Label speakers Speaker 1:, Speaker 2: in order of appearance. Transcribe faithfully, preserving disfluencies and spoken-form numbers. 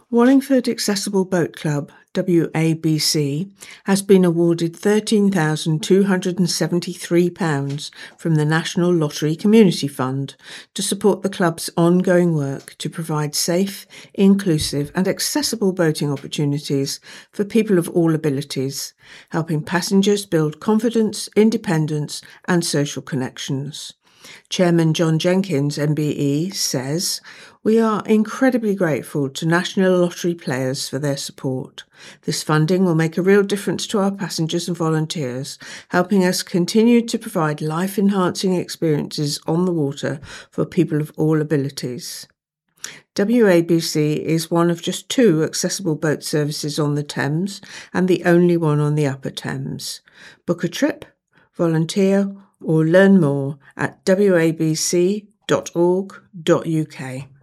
Speaker 1: Wallingford Accessible Boat Club, W A B C, has been awarded thirteen thousand two hundred seventy-three pounds from the National Lottery Community Fund to support the club's ongoing work to provide safe, inclusive and accessible boating opportunities for people of all abilities, helping passengers build confidence, independence and social connections. Chairman John Jenkins, M B E, says, "We are incredibly grateful to National Lottery players for their support. This funding will make a real difference to our passengers and volunteers, helping us continue to provide life-enhancing experiences on the water for people of all abilities." W A B C is one of just two accessible boat services on the Thames and the only one on the Upper Thames. Book a trip, volunteer, or learn more at w a b c dot org dot u k.